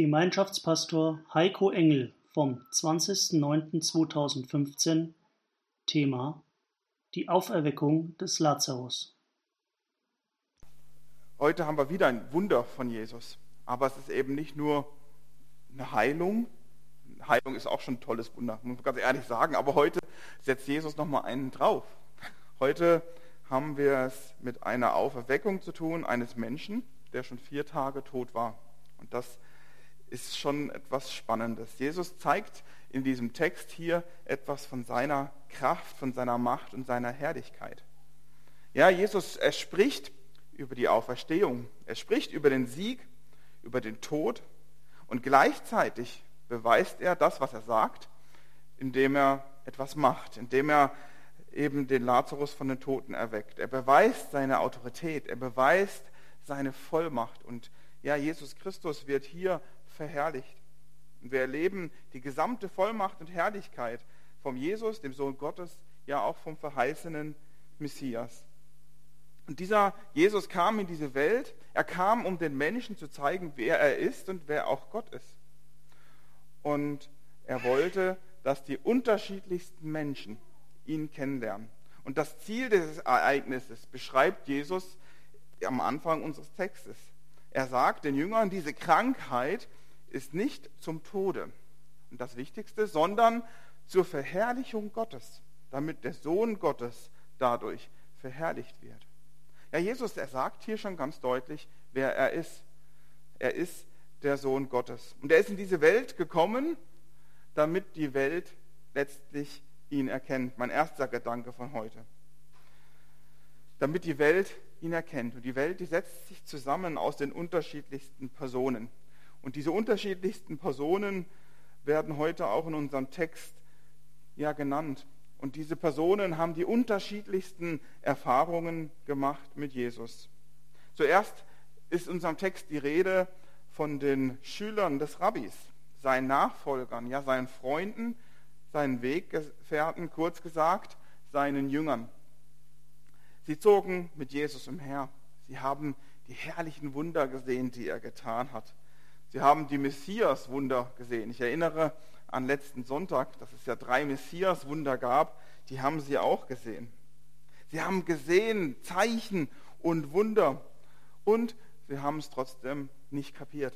Gemeinschaftspastor Heiko Engel vom 20.09.2015. Thema: Die Auferweckung des Lazarus. Heute haben wir wieder ein Wunder von Jesus, aber es ist eben nicht nur eine Heilung. Heilung ist auch schon ein tolles Wunder, muss man ganz ehrlich sagen, aber heute setzt Jesus nochmal einen drauf. Heute haben wir es mit einer Auferweckung zu tun, eines Menschen, der schon 4 Tage tot war. Und das ist schon etwas Spannendes. Jesus zeigt in diesem Text hier etwas von seiner Kraft, von seiner Macht und seiner Herrlichkeit. Ja, Jesus, er spricht über die Auferstehung, er spricht über den Sieg, über den Tod und gleichzeitig beweist er das, was er sagt, indem er etwas macht, indem er eben den Lazarus von den Toten erweckt. Er beweist seine Autorität, er beweist seine Vollmacht und ja, Jesus Christus wird hier verherrlicht. Und wir erleben die gesamte Vollmacht und Herrlichkeit vom Jesus, dem Sohn Gottes, ja auch vom verheißenen Messias. Und dieser Jesus kam in diese Welt, er kam, um den Menschen zu zeigen, wer er ist und wer auch Gott ist. Und er wollte, dass die unterschiedlichsten Menschen ihn kennenlernen. Und das Ziel dieses Ereignisses beschreibt Jesus am Anfang unseres Textes. Er sagt den Jüngern, diese Krankheit ist nicht zum Tode, und das Wichtigste, sondern zur Verherrlichung Gottes, damit der Sohn Gottes dadurch verherrlicht wird. Ja, Jesus, er sagt hier schon ganz deutlich, wer er ist. Er ist der Sohn Gottes. Und er ist in diese Welt gekommen, damit die Welt letztlich ihn erkennt. Mein erster Gedanke von heute. Damit die Welt ihn erkennt. Und die Welt, die setzt sich zusammen aus den unterschiedlichsten Personen. Und diese unterschiedlichsten Personen werden heute auch in unserem Text ja genannt. Und diese Personen haben die unterschiedlichsten Erfahrungen gemacht mit Jesus. Zuerst ist in unserem Text die Rede von den Schülern des Rabbis, seinen Nachfolgern, ja seinen Freunden, seinen Weggefährten, kurz gesagt, seinen Jüngern. Sie zogen mit Jesus umher. Sie haben die herrlichen Wunder gesehen, die er getan hat. Sie haben die Messias-Wunder gesehen. Ich erinnere an letzten Sonntag, dass es ja 3 Messias-Wunder gab, die haben sie auch gesehen. Sie haben gesehen Zeichen und Wunder und sie haben es trotzdem nicht kapiert.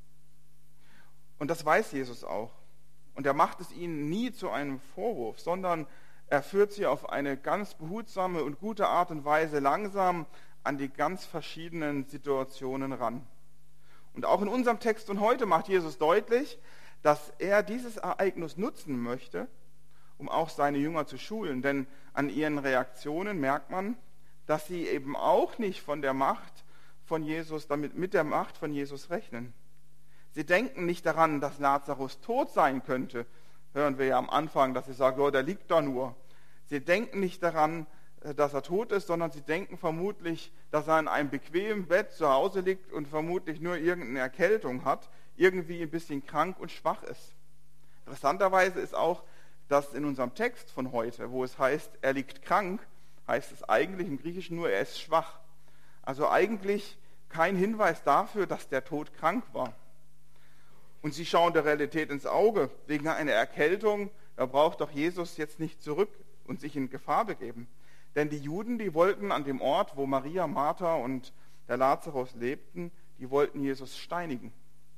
Und das weiß Jesus auch. Und er macht es ihnen nie zu einem Vorwurf, sondern er führt sie auf eine ganz behutsame und gute Art und Weise langsam an die ganz verschiedenen Situationen ran. Und auch in unserem Text von heute macht Jesus deutlich, dass er dieses Ereignis nutzen möchte, um auch seine Jünger zu schulen. Denn an ihren Reaktionen merkt man, dass sie eben auch nicht von der Macht von Jesus, mit der Macht von Jesus rechnen. Sie denken nicht daran, dass Lazarus tot sein könnte. Hören wir ja am Anfang, dass sie sagen, oh, der liegt da nur. Sie denken nicht daran, dass er tot ist, sondern sie denken vermutlich, dass er in einem bequemen Bett zu Hause liegt und vermutlich nur irgendeine Erkältung hat, irgendwie ein bisschen krank und schwach ist. Interessanterweise ist auch, dass in unserem Text von heute, wo es heißt, er liegt krank, heißt es eigentlich im Griechischen nur, er ist schwach. Also eigentlich kein Hinweis dafür, dass der Tod krank war. Und sie schauen der Realität ins Auge. Wegen einer Erkältung, da braucht doch Jesus jetzt nicht zurück und sich in Gefahr begeben. Denn die Juden, die wollten an dem Ort, wo Maria, Martha und der Lazarus lebten, die wollten Jesus steinigen.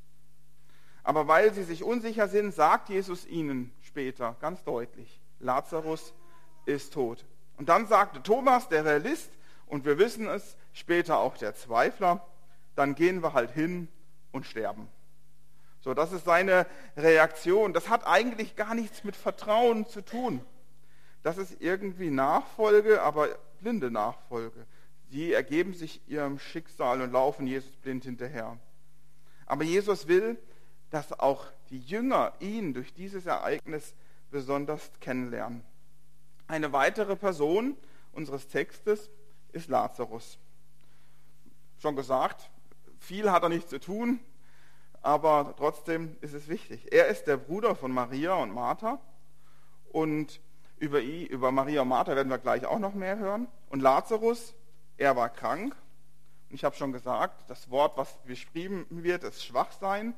Aber weil sie sich unsicher sind, sagt Jesus ihnen später ganz deutlich, Lazarus ist tot. Und dann sagte Thomas, der Realist, und wir wissen es, später auch der Zweifler, dann gehen wir halt hin und sterben. So, das ist seine Reaktion. Das hat eigentlich gar nichts mit Vertrauen zu tun. Das ist irgendwie Nachfolge, aber blinde Nachfolge. Sie ergeben sich ihrem Schicksal und laufen Jesus blind hinterher. Aber Jesus will, dass auch die Jünger ihn durch dieses Ereignis besonders kennenlernen. Eine weitere Person unseres Textes ist Lazarus. Schon gesagt, viel hat er nicht zu tun, aber trotzdem ist es wichtig. Er ist der Bruder von Maria und Martha und über Maria und Martha werden wir gleich auch noch mehr hören. Und Lazarus, er war krank. Und ich habe schon gesagt, das Wort, was beschrieben wird, ist Schwachsein.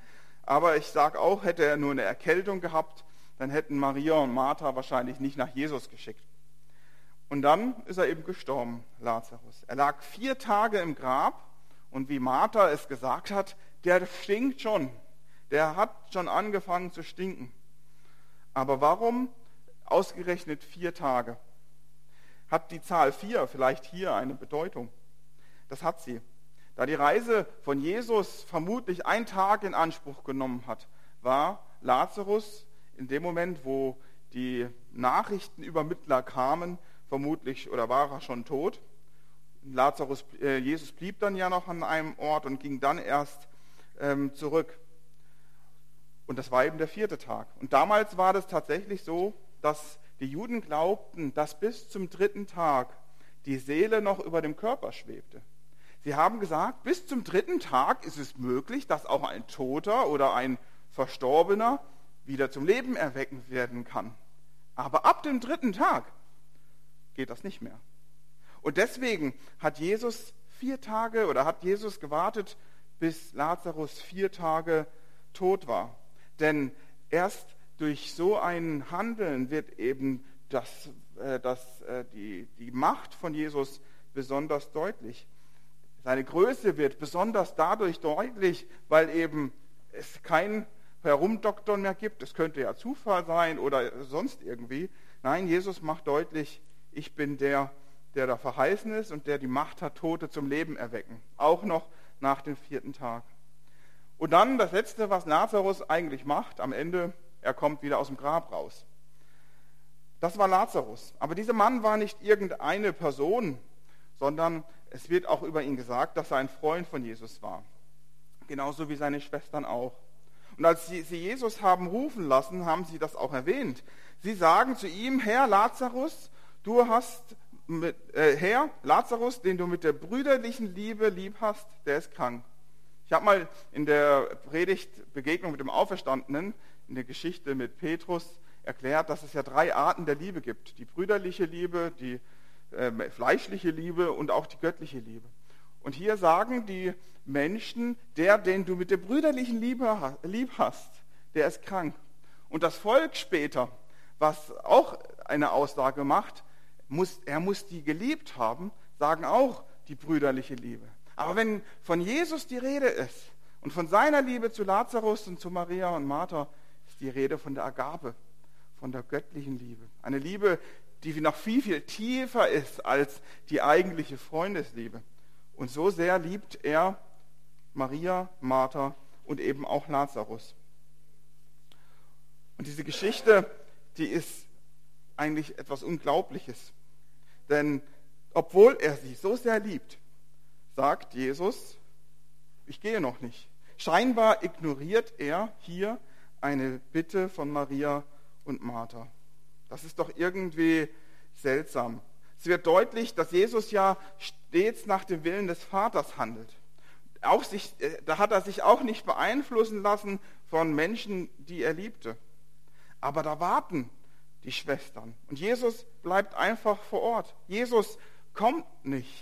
Aber ich sage auch, hätte er nur eine Erkältung gehabt, dann hätten Maria und Martha wahrscheinlich nicht nach Jesus geschickt. Und dann ist er eben gestorben, Lazarus. Er lag 4 Tage im Grab und wie Martha es gesagt hat, der stinkt schon. Der hat schon angefangen zu stinken. Aber warum ausgerechnet 4 Tage? Hat die Zahl 4 vielleicht hier eine Bedeutung? Das hat sie. Da die Reise von Jesus vermutlich 1 Tag in Anspruch genommen hat, war Lazarus in dem Moment, wo die Nachrichtenübermittler kamen, vermutlich oder war er schon tot. Jesus blieb dann ja noch an einem Ort und ging dann erst zurück. Und das war eben der 4. Tag. Und damals war das tatsächlich so, dass die Juden glaubten, dass bis zum 3. Tag die Seele noch über dem Körper schwebte. Sie haben gesagt, bis zum 3. Tag ist es möglich, dass auch ein Toter oder ein Verstorbener wieder zum Leben erwecken werden kann. Aber ab dem 3. Tag geht das nicht mehr. Und deswegen hat Jesus 4 Tage oder hat Jesus gewartet, bis Lazarus 4 Tage tot war. Denn erst durch so ein Handeln wird eben die Macht von Jesus besonders deutlich. Seine Größe wird besonders dadurch deutlich, weil eben es kein Herumdoktern mehr gibt. Es könnte ja Zufall sein oder sonst irgendwie. Nein, Jesus macht deutlich, ich bin der da verheißen ist und der die Macht hat, Tote zum Leben erwecken. Auch noch nach dem 4. Tag. Und dann das Letzte, was Lazarus eigentlich macht, am Ende, er kommt wieder aus dem Grab raus. Das war Lazarus. Aber dieser Mann war nicht irgendeine Person, sondern es wird auch über ihn gesagt, dass er ein Freund von Jesus war. Genauso wie seine Schwestern auch. Und als sie Jesus haben rufen lassen, haben sie das auch erwähnt. Sie sagen zu ihm, Herr Lazarus, Herr Lazarus, den du mit der brüderlichen Liebe lieb hast, der ist krank. Ich habe mal in der Predigt Begegnung mit dem Auferstandenen, in der Geschichte mit Petrus, erklärt, dass es ja 3 Arten der Liebe gibt. Die brüderliche Liebe, die fleischliche Liebe und auch die göttliche Liebe. Und hier sagen die Menschen, den du mit der brüderlichen Liebe lieb hast, der ist krank. Und das Volk später, was auch eine Aussage macht, er muss die geliebt haben, sagen auch die brüderliche Liebe. Aber wenn von Jesus die Rede ist und von seiner Liebe zu Lazarus und zu Maria und Martha, ist die Rede von der Agape, von der göttlichen Liebe. Eine Liebe, die noch viel, viel tiefer ist als die eigentliche Freundesliebe. Und so sehr liebt er Maria, Martha und eben auch Lazarus. Und diese Geschichte, die ist eigentlich etwas Unglaubliches. Denn obwohl er sie so sehr liebt, sagt Jesus, ich gehe noch nicht. Scheinbar ignoriert er hier eine Bitte von Maria und Martha. Das ist doch irgendwie seltsam. Es wird deutlich, dass Jesus ja stets nach dem Willen des Vaters handelt. Da hat er sich auch nicht beeinflussen lassen von Menschen, die er liebte. Aber da warten die Schwestern. Und Jesus bleibt einfach vor Ort. Jesus kommt nicht.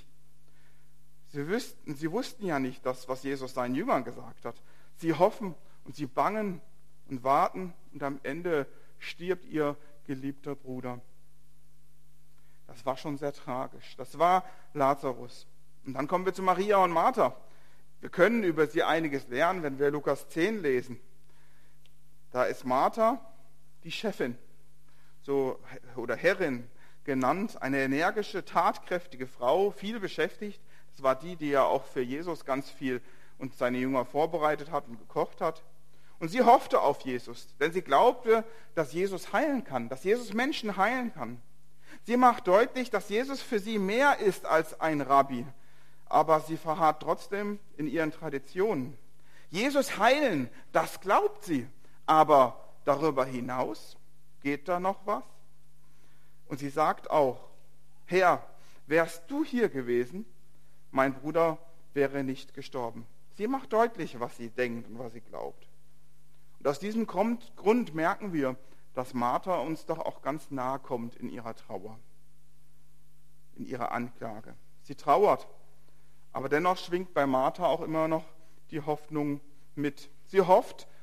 Sie wussten ja nicht das, was Jesus seinen Jüngern gesagt hat. Sie hoffen und sie bangen und warten und am Ende stirbt ihr geliebter Bruder. Das war schon sehr tragisch. Das war Lazarus. Und dann kommen wir zu Maria und Martha. Wir können über sie einiges lernen, wenn wir Lukas 10 lesen. Da ist Martha die Chefin, oder Herrin genannt, eine energische, tatkräftige Frau, viel beschäftigt. Das war die ja auch für Jesus ganz viel und seine Jünger vorbereitet hat und gekocht hat. Und sie hoffte auf Jesus, denn sie glaubte, dass Jesus heilen kann, dass Jesus Menschen heilen kann. Sie macht deutlich, dass Jesus für sie mehr ist als ein Rabbi, aber sie verharrt trotzdem in ihren Traditionen. Jesus heilen, das glaubt sie, aber darüber hinaus geht da noch was? Und sie sagt auch, Herr, wärst du hier gewesen, mein Bruder wäre nicht gestorben. Sie macht deutlich, was sie denkt und was sie glaubt. Und aus diesem Grund merken wir, dass Martha uns doch auch ganz nahe kommt in ihrer Trauer, in ihrer Anklage. Sie trauert, aber dennoch schwingt bei Martha auch immer noch die Hoffnung mit. Sie hofft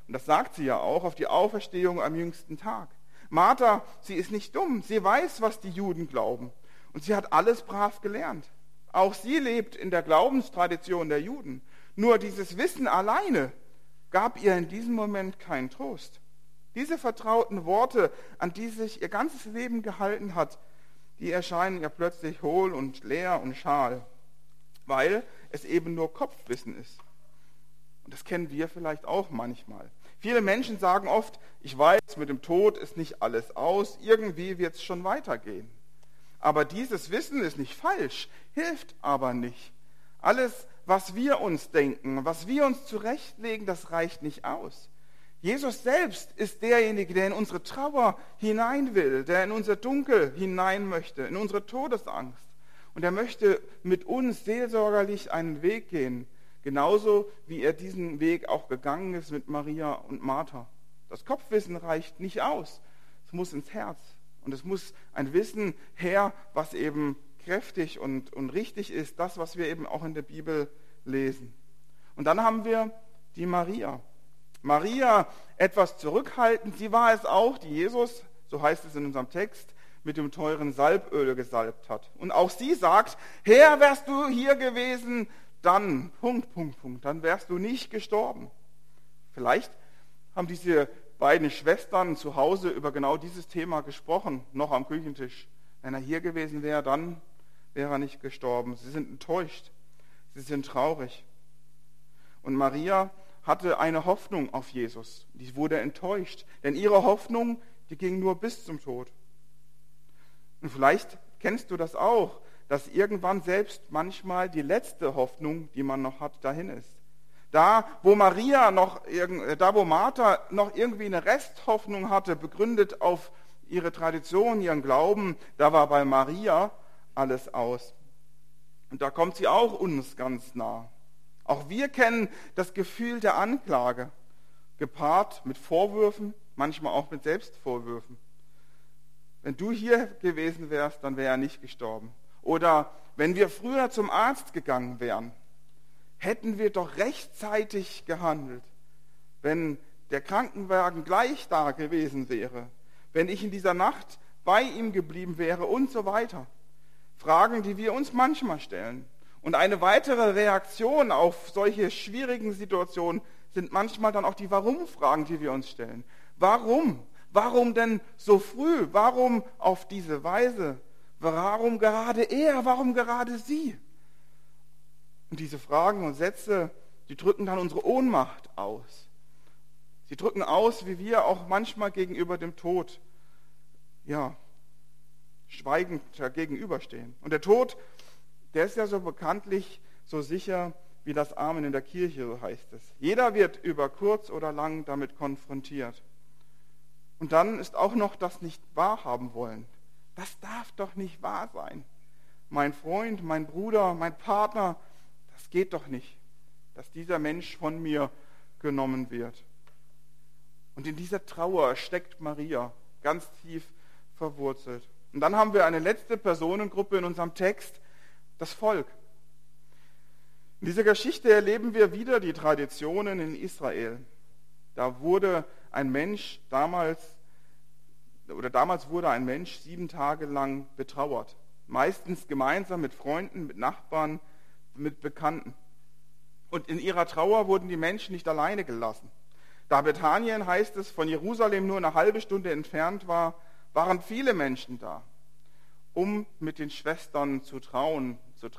Und das sagt sie ja auch, auf die Auferstehung am jüngsten Tag. Martha, sie ist nicht dumm, sie weiß, was die Juden glauben. Und sie hat alles brav gelernt. Auch sie lebt in der Glaubenstradition der Juden. Nur dieses Wissen alleine gab ihr in diesem Moment keinen Trost. Diese vertrauten Worte, an die sich ihr ganzes Leben gehalten hat, die erscheinen ihr plötzlich hohl und leer und schal, weil es eben nur Kopfwissen ist. Und das kennen wir vielleicht auch manchmal. Viele Menschen sagen oft, ich weiß, mit dem Tod ist nicht alles aus, irgendwie wird es schon weitergehen. Aber dieses Wissen ist nicht falsch, hilft aber nicht. Alles, was wir uns denken, was wir uns zurechtlegen, das reicht nicht aus. Jesus selbst ist derjenige, der in unsere Trauer hinein will, der in unser Dunkel hinein möchte, in unsere Todesangst. Und er möchte mit uns seelsorgerlich einen Weg gehen, genauso wie er diesen Weg auch gegangen ist mit Maria und Martha. Das Kopfwissen reicht nicht aus, es muss ins Herz. Und es muss ein Wissen her, was eben kräftig und richtig ist, das, was wir eben auch in der Bibel lesen. Und dann haben wir die Maria. Maria etwas zurückhaltend, sie war es auch, die Jesus, so heißt es in unserem Text, mit dem teuren Salböl gesalbt hat. Und auch sie sagt, Herr, wärst du hier gewesen, dann, dann wärst du nicht gestorben. Vielleicht haben diese beiden Schwestern zu Hause über genau dieses Thema gesprochen, noch am Küchentisch. Wenn er hier gewesen wäre, dann wäre er nicht gestorben. Sie sind enttäuscht, sie sind traurig. Und Maria hatte eine Hoffnung auf Jesus. Die wurde enttäuscht, denn ihre Hoffnung, die ging nur bis zum Tod. Und vielleicht kennst du das auch, dass irgendwann selbst manchmal die letzte Hoffnung, die man noch hat, dahin ist. Da, wo Martha noch irgendwie eine Resthoffnung hatte, begründet auf ihre Tradition, ihren Glauben, da war bei Maria alles aus. Und da kommt sie auch uns ganz nah. Auch wir kennen das Gefühl der Anklage, gepaart mit Vorwürfen, manchmal auch mit Selbstvorwürfen. Wenn du hier gewesen wärst, dann wäre er nicht gestorben. Oder wenn wir früher zum Arzt gegangen wären, hätten wir doch rechtzeitig gehandelt. Wenn der Krankenwagen gleich da gewesen wäre, wenn ich in dieser Nacht bei ihm geblieben wäre und so weiter. Fragen, die wir uns manchmal stellen. Und eine weitere Reaktion auf solche schwierigen Situationen sind manchmal dann auch die Warum-Fragen, die wir uns stellen. Warum? Warum denn so früh? Warum auf diese Weise? Warum gerade er? Warum gerade sie? Und diese Fragen und Sätze, die drücken dann unsere Ohnmacht aus. Sie drücken aus, wie wir auch manchmal gegenüber dem Tod, schweigend gegenüberstehen. Und der Tod, der ist ja so bekanntlich so sicher wie das Amen in der Kirche, so heißt es. Jeder wird über kurz oder lang damit konfrontiert. Und dann ist auch noch das nicht wahrhaben wollen. Das darf doch nicht wahr sein. Mein Freund, mein Bruder, mein Partner, das geht doch nicht, dass dieser Mensch von mir genommen wird. Und in dieser Trauer steckt Maria ganz tief verwurzelt. Und dann haben wir eine letzte Personengruppe in unserem Text, das Volk. In dieser Geschichte erleben wir wieder die Traditionen in Israel. Damals wurde ein Mensch 7 Tage lang betrauert. Meistens gemeinsam mit Freunden, mit Nachbarn, mit Bekannten. Und in ihrer Trauer wurden die Menschen nicht alleine gelassen. Da Bethanien, heißt es, von Jerusalem nur eine halbe Stunde entfernt war, waren viele Menschen da, um mit den Schwestern zu trauern,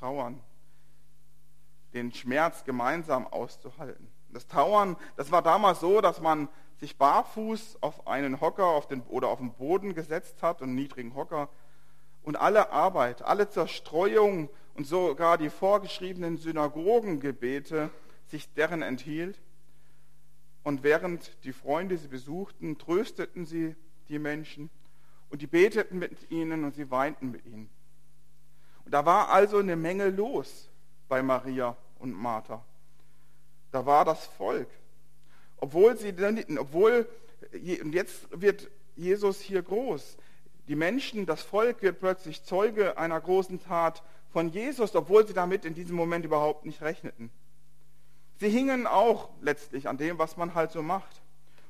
den Schmerz gemeinsam auszuhalten. Das Trauern, das war damals so, dass man sich barfuß auf einen Hocker oder auf den Boden gesetzt hat, einen niedrigen Hocker, und alle Arbeit, alle Zerstreuung und sogar die vorgeschriebenen Synagogengebete sich deren enthielt. Und während die Freunde sie besuchten, trösteten sie die Menschen und die beteten mit ihnen und sie weinten mit ihnen. Und da war also eine Menge los bei Maria und Martha. Da war das Volk. Und jetzt wird Jesus hier groß. Die Menschen, das Volk wird plötzlich Zeuge einer großen Tat von Jesus, obwohl sie damit in diesem Moment überhaupt nicht rechneten. Sie hingen auch letztlich an dem, was man halt so macht.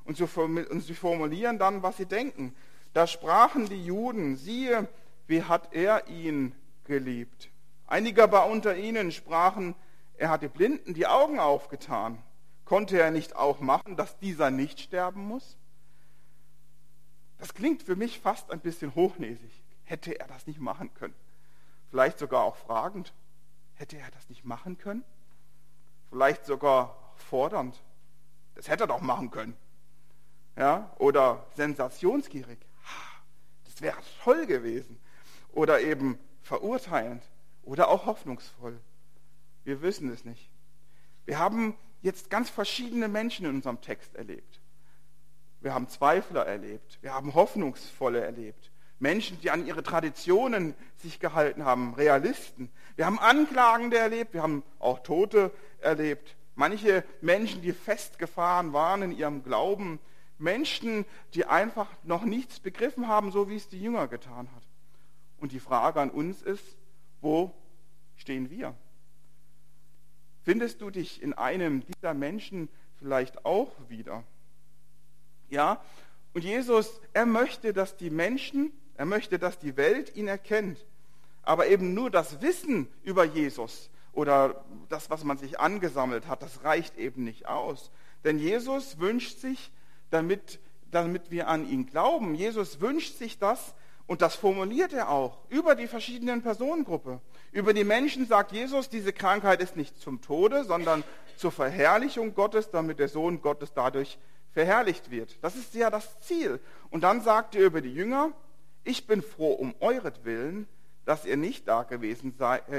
Und sie formulieren dann, was sie denken. Da sprachen die Juden, siehe, wie hat er ihn geliebt. Einige aber unter ihnen sprachen, er hat die Blinden die Augen aufgetan. Konnte er nicht auch machen, dass dieser nicht sterben muss? Das klingt für mich fast ein bisschen hochnäsig. Hätte er das nicht machen können? Vielleicht sogar auch fragend. Hätte er das nicht machen können? Vielleicht sogar fordernd. Das hätte er doch machen können. Ja? Oder sensationsgierig. Das wäre toll gewesen. Oder eben verurteilend. Oder auch hoffnungsvoll. Wir wissen es nicht. Wir haben jetzt ganz verschiedene Menschen in unserem Text erlebt. Wir haben Zweifler erlebt. Wir haben Hoffnungsvolle erlebt. Menschen, die an ihre Traditionen sich gehalten haben. Realisten. Wir haben Anklagende erlebt. Wir haben auch Tote erlebt. Manche Menschen, die festgefahren waren in ihrem Glauben. Menschen, die einfach noch nichts begriffen haben, so wie es die Jünger getan hat. Und die Frage an uns ist, wo stehen wir? Findest du dich in einem dieser Menschen vielleicht auch wieder? Ja, und Jesus, er möchte, dass die Menschen, er möchte, dass die Welt ihn erkennt. Aber eben nur das Wissen über Jesus oder das, was man sich angesammelt hat, das reicht eben nicht aus. Denn Jesus wünscht sich, damit wir an ihn glauben, Jesus wünscht sich das, und das formuliert er auch über die verschiedenen Personengruppen. Über die Menschen sagt Jesus, diese Krankheit ist nicht zum Tode, sondern zur Verherrlichung Gottes, damit der Sohn Gottes dadurch verherrlicht wird. Das ist ja das Ziel. Und dann sagt er über die Jünger, ich bin froh um euretwillen, dass ich nicht da gewesen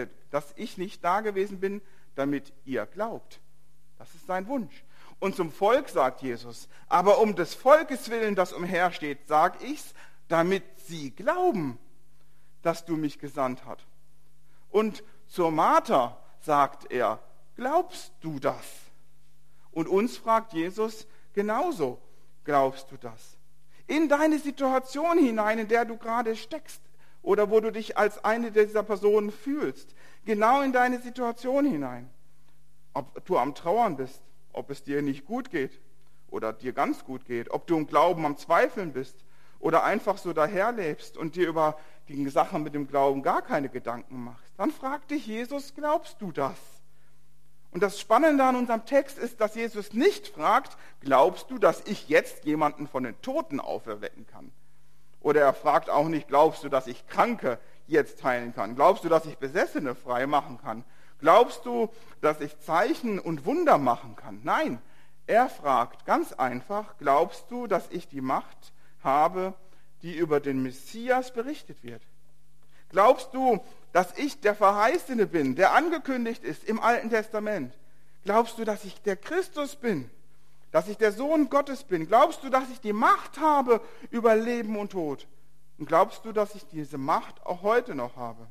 bin, damit ihr glaubt. Das ist sein Wunsch. Und zum Volk sagt Jesus, aber um des Volkes willen, das umhersteht, sag ich's, damit sie glauben, dass du mich gesandt hast. Und zur Martha sagt er, glaubst du das? Und uns fragt Jesus genauso, glaubst du das? In deine Situation hinein, in der du gerade steckst oder wo du dich als eine dieser Personen fühlst, genau in deine Situation hinein. Ob du am Trauern bist, ob es dir nicht gut geht oder dir ganz gut geht, ob du im Glauben am Zweifeln bist, oder einfach so daherlebst und dir über die Sache mit dem Glauben gar keine Gedanken machst, dann fragt dich Jesus, glaubst du das? Und das Spannende an unserem Text ist, dass Jesus nicht fragt, glaubst du, dass ich jetzt jemanden von den Toten auferwecken kann? Oder er fragt auch nicht, glaubst du, dass ich Kranke jetzt heilen kann? Glaubst du, dass ich Besessene frei machen kann? Glaubst du, dass ich Zeichen und Wunder machen kann? Nein, er fragt ganz einfach, glaubst du, dass ich die Macht habe, die über den Messias berichtet wird? Glaubst du, dass ich der Verheißene bin, der angekündigt ist im Alten Testament? Glaubst du, dass ich der Christus bin, dass ich der Sohn Gottes bin? Glaubst du, dass ich die Macht habe über Leben und Tod? Und glaubst du, dass ich diese Macht auch heute noch habe?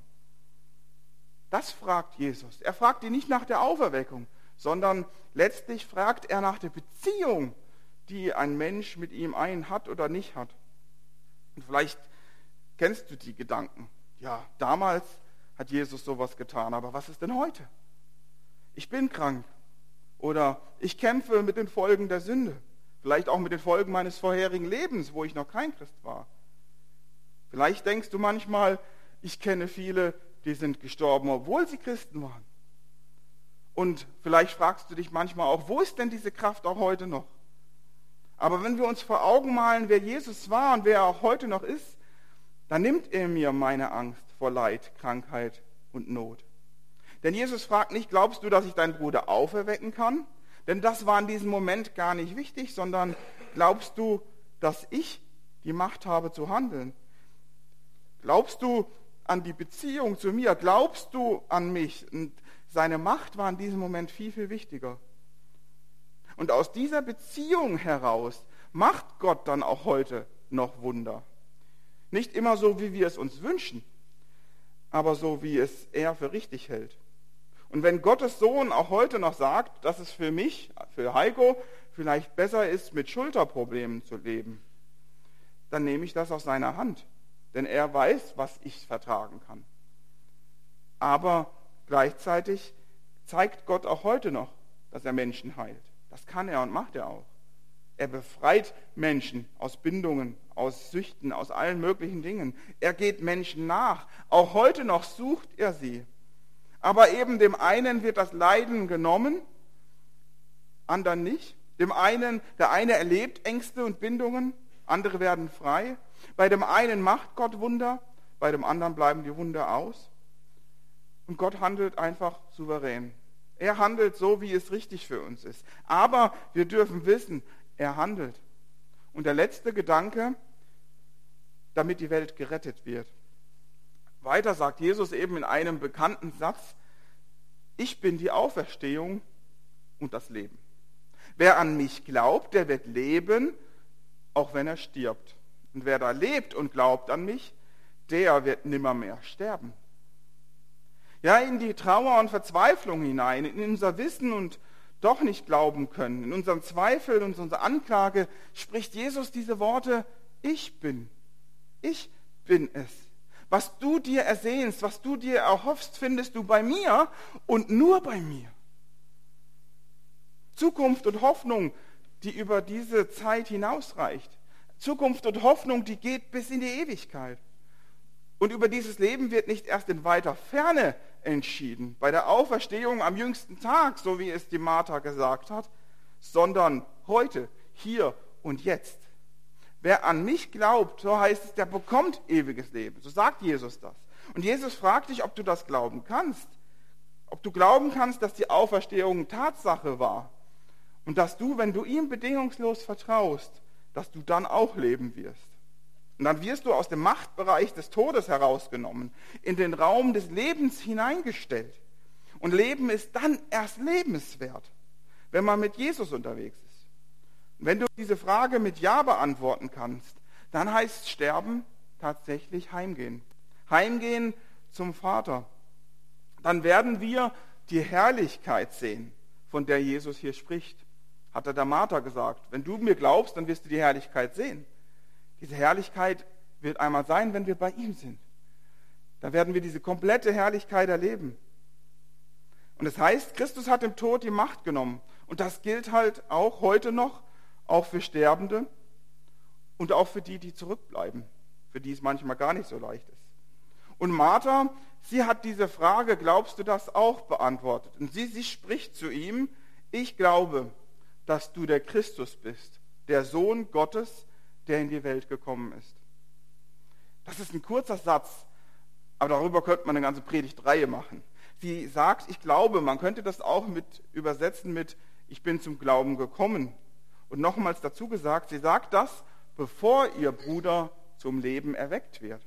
Das fragt Jesus. Er fragt ihn nicht nach der Auferweckung, sondern letztlich fragt er nach der Beziehung, die ein Mensch mit ihm hat oder nicht hat. Und vielleicht kennst du die Gedanken. Ja, damals hat Jesus sowas getan, aber was ist denn heute? Ich bin krank oder ich kämpfe mit den Folgen der Sünde. Vielleicht auch mit den Folgen meines vorherigen Lebens, wo ich noch kein Christ war. Vielleicht denkst du manchmal, ich kenne viele, die sind gestorben, obwohl sie Christen waren. Und vielleicht fragst du dich manchmal auch, wo ist denn diese Kraft auch heute noch? Aber wenn wir uns vor Augen malen, wer Jesus war und wer er auch heute noch ist, dann nimmt er mir meine Angst vor Leid, Krankheit und Not. Denn Jesus fragt nicht, glaubst du, dass ich deinen Bruder auferwecken kann? Denn das war in diesem Moment gar nicht wichtig, sondern glaubst du, dass ich die Macht habe zu handeln? Glaubst du an die Beziehung zu mir? Glaubst du an mich? Und seine Macht war in diesem Moment viel, viel wichtiger. Und aus dieser Beziehung heraus macht Gott dann auch heute noch Wunder. Nicht immer so, wie wir es uns wünschen, aber so, wie es er für richtig hält. Und wenn Gottes Sohn auch heute noch sagt, dass es für mich, für Heiko, vielleicht besser ist, mit Schulterproblemen zu leben, dann nehme ich das aus seiner Hand. Denn er weiß, was ich vertragen kann. Aber gleichzeitig zeigt Gott auch heute noch, dass er Menschen heilt. Das kann er und macht er auch. Er befreit Menschen aus Bindungen, aus Süchten, aus allen möglichen Dingen. Er geht Menschen nach. Auch heute noch sucht er sie. Aber eben dem einen wird das Leiden genommen, anderen nicht. Der eine erlebt Ängste und Bindungen, andere werden frei. Bei dem einen macht Gott Wunder, bei dem anderen bleiben die Wunder aus. Und Gott handelt einfach souverän. Er handelt so, wie es richtig für uns ist. Aber wir dürfen wissen, er handelt. Und der letzte Gedanke, damit die Welt gerettet wird. Weiter sagt Jesus eben in einem bekannten Satz, ich bin die Auferstehung und das Leben. Wer an mich glaubt, der wird leben, auch wenn er stirbt. Und wer da lebt und glaubt an mich, der wird nimmermehr sterben. Ja, in die Trauer und Verzweiflung hinein, in unser Wissen und doch nicht glauben können, in unseren Zweifel und unsere Anklage spricht Jesus diese Worte, ich bin es. Was du dir ersehnst, was du dir erhoffst, findest du bei mir und nur bei mir. Zukunft und Hoffnung, die über diese Zeit hinausreicht. Zukunft und Hoffnung, die geht bis in die Ewigkeit. Und über dieses Leben wird nicht erst in weiter Ferne entschieden, bei der Auferstehung am jüngsten Tag, so wie es die Martha gesagt hat, sondern heute, hier und jetzt. Wer an mich glaubt, so heißt es, der bekommt ewiges Leben. So sagt Jesus das. Und Jesus fragt dich, ob du das glauben kannst. Ob du glauben kannst, dass die Auferstehung Tatsache war. Und dass du, wenn du ihm bedingungslos vertraust, dass du dann auch leben wirst. Und dann wirst du aus dem Machtbereich des Todes herausgenommen, in den Raum des Lebens hineingestellt. Und Leben ist dann erst lebenswert, wenn man mit Jesus unterwegs ist. Und wenn du diese Frage mit Ja beantworten kannst, dann heißt Sterben tatsächlich heimgehen. Heimgehen zum Vater. Dann werden wir die Herrlichkeit sehen, von der Jesus hier spricht. Hat er der Martha gesagt, wenn du mir glaubst, dann wirst du die Herrlichkeit sehen. Diese Herrlichkeit wird einmal sein, wenn wir bei ihm sind. Da werden wir diese komplette Herrlichkeit erleben. Und es heißt, Christus hat dem Tod die Macht genommen. Und das gilt halt auch heute noch, auch für Sterbende und auch für die, die zurückbleiben, für die es manchmal gar nicht so leicht ist. Und Martha, sie hat diese Frage, glaubst du das, auch beantwortet. Und sie spricht zu ihm, ich glaube, dass du der Christus bist, der Sohn Gottes, der in die Welt gekommen ist. Das ist ein kurzer Satz, aber darüber könnte man eine ganze Predigtreihe machen. Sie sagt, ich glaube, man könnte das auch übersetzen mit, ich bin zum Glauben gekommen. Und nochmals dazu gesagt, sie sagt das, bevor ihr Bruder zum Leben erweckt wird.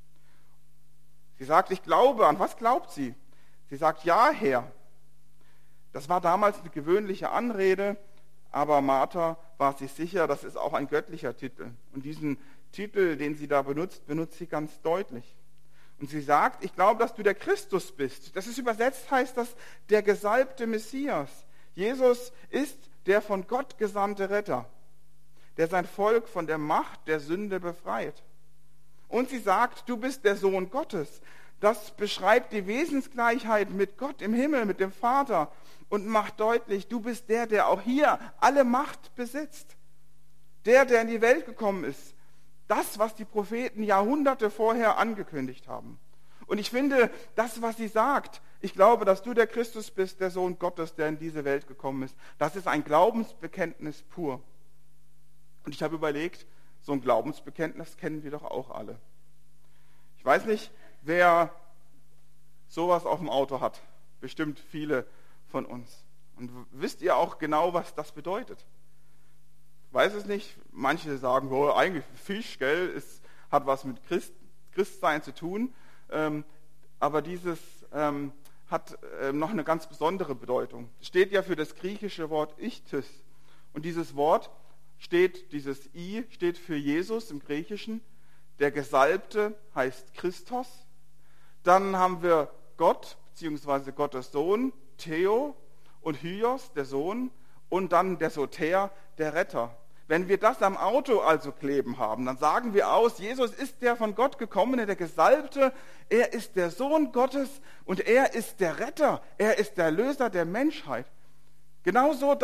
Sie sagt, ich glaube. An was glaubt sie? Sie sagt, ja, Herr. Das war damals eine gewöhnliche Anrede, aber Martha war sich sicher, das ist auch ein göttlicher Titel. Und diesen Titel, den sie da benutzt sie ganz deutlich. Und sie sagt, ich glaube, dass du der Christus bist. Das ist übersetzt, heißt das, der gesalbte Messias. Jesus ist der von Gott gesandte Retter, der sein Volk von der Macht der Sünde befreit. Und sie sagt, du bist der Sohn Gottes. Das beschreibt die Wesensgleichheit mit Gott im Himmel, mit dem Vater und macht deutlich, du bist der auch hier alle Macht besitzt. Der in die Welt gekommen ist. Das, was die Propheten Jahrhunderte vorher angekündigt haben. Und ich finde, das, was sie sagt, ich glaube, dass du der Christus bist, der Sohn Gottes, der in diese Welt gekommen ist, das ist ein Glaubensbekenntnis pur. Und ich habe überlegt, so ein Glaubensbekenntnis kennen wir doch auch alle. Ich weiß nicht, wer sowas auf dem Auto hat. Bestimmt viele von uns. Und wisst ihr auch genau, was das bedeutet? Ich weiß es nicht. Manche sagen, oh, eigentlich Fisch, gell, es hat was mit Christsein zu tun. Aber dieses hat noch eine ganz besondere Bedeutung. Es steht ja für das griechische Wort Ichthys. Und dieses Wort dieses I steht für Jesus im Griechischen. Der Gesalbte heißt Christos. Dann haben wir Gott, beziehungsweise Gottes Sohn, Theo, und Hyos, der Sohn, und dann der Soter, der Retter. Wenn wir das am Auto also kleben haben, dann sagen wir aus, Jesus ist der von Gott gekommene, der Gesalbte, er ist der Sohn Gottes und er ist der Retter, er ist der Erlöser der Menschheit. Genauso das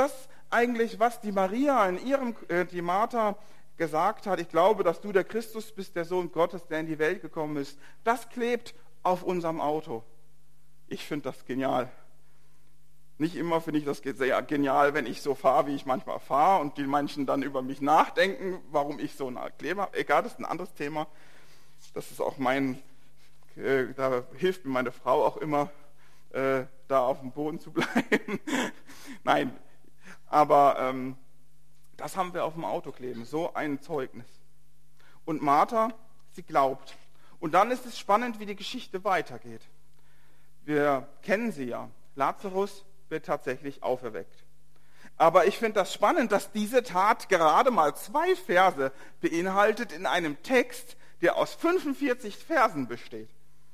eigentlich, was die Maria die Martha gesagt hat, ich glaube, dass du der Christus bist, der Sohn Gottes, der in die Welt gekommen ist, das klebt auf unserem Auto. Ich finde das genial. Nicht immer finde ich das sehr genial, wenn ich so fahre, wie ich manchmal fahre und die manchen dann über mich nachdenken, warum ich so einen Kleber habe. Egal, das ist ein anderes Thema. Das ist auch da hilft mir meine Frau auch immer, da auf dem Boden zu bleiben. Nein, aber das haben wir auf dem Auto kleben, so ein Zeugnis. Und Martha, sie glaubt. Und dann ist es spannend, wie die Geschichte weitergeht. Wir kennen sie ja. Lazarus wird tatsächlich auferweckt. Aber ich finde das spannend, dass diese Tat gerade mal 2 Verse beinhaltet in einem Text, der aus 45 Versen besteht.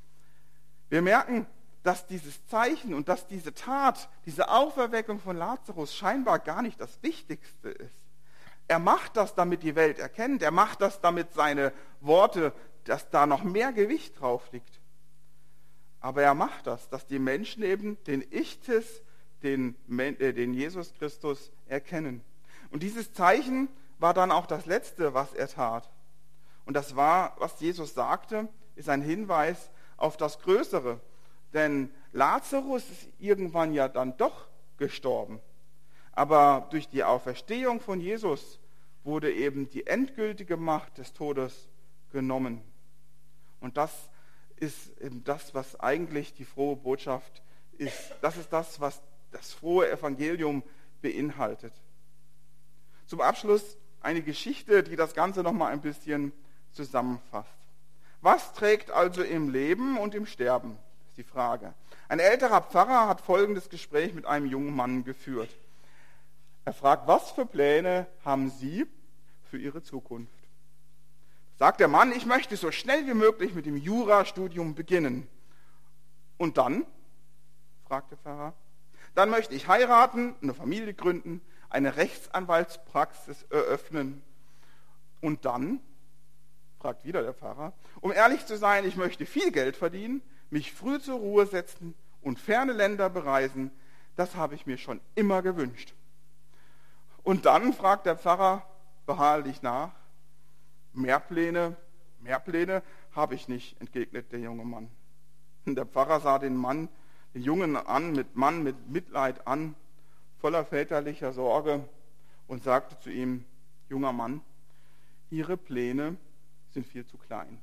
Wir merken, dass dieses Zeichen und dass diese Tat, diese Auferweckung von Lazarus scheinbar gar nicht das Wichtigste ist. Er macht das, damit die Welt erkennt. Er macht das, damit seine Worte, dass da noch mehr Gewicht drauf liegt. Aber er macht das, dass die Menschen eben den Ichtes, den Jesus Christus erkennen. Und dieses Zeichen war dann auch das Letzte, was er tat. Und das war, was Jesus sagte, ist ein Hinweis auf das Größere. Denn Lazarus ist irgendwann ja dann doch gestorben. Aber durch die Auferstehung von Jesus wurde eben die endgültige Macht des Todes genommen. Und das ist eben das, was eigentlich die frohe Botschaft ist. Das ist das, was das frohe Evangelium beinhaltet. Zum Abschluss eine Geschichte, die das Ganze noch mal ein bisschen zusammenfasst. Was trägt also im Leben und im Sterben? Das ist die Frage. Ein älterer Pfarrer hat folgendes Gespräch mit einem jungen Mann geführt. Er fragt, was für Pläne haben Sie für Ihre Zukunft? Sagt der Mann, ich möchte so schnell wie möglich mit dem Jurastudium beginnen. Und dann? Fragt der Pfarrer. Dann möchte ich heiraten, eine Familie gründen, eine Rechtsanwaltspraxis eröffnen. Und dann? Fragt wieder der Pfarrer. Um ehrlich zu sein, ich möchte viel Geld verdienen, mich früh zur Ruhe setzen und ferne Länder bereisen. Das habe ich mir schon immer gewünscht. Und dann fragt der Pfarrer beharrlich nach. Mehr Pläne habe ich nicht, entgegnet der junge Mann. Und der Pfarrer sah den Jungen mit Mitleid an, voller väterlicher Sorge und sagte zu ihm, junger Mann, Ihre Pläne sind viel zu klein.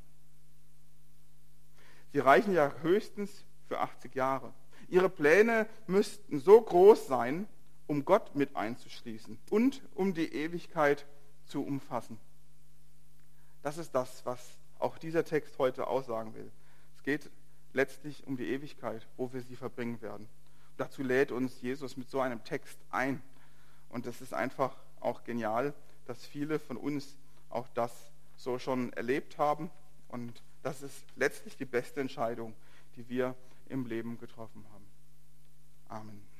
Sie reichen ja höchstens für 80 Jahre. Ihre Pläne müssten so groß sein, um Gott mit einzuschließen und um die Ewigkeit zu umfassen. Das ist das, was auch dieser Text heute aussagen will. Es geht letztlich um die Ewigkeit, wo wir sie verbringen werden. Und dazu lädt uns Jesus mit so einem Text ein. Und es ist einfach auch genial, dass viele von uns auch das so schon erlebt haben. Und das ist letztlich die beste Entscheidung, die wir im Leben getroffen haben. Amen.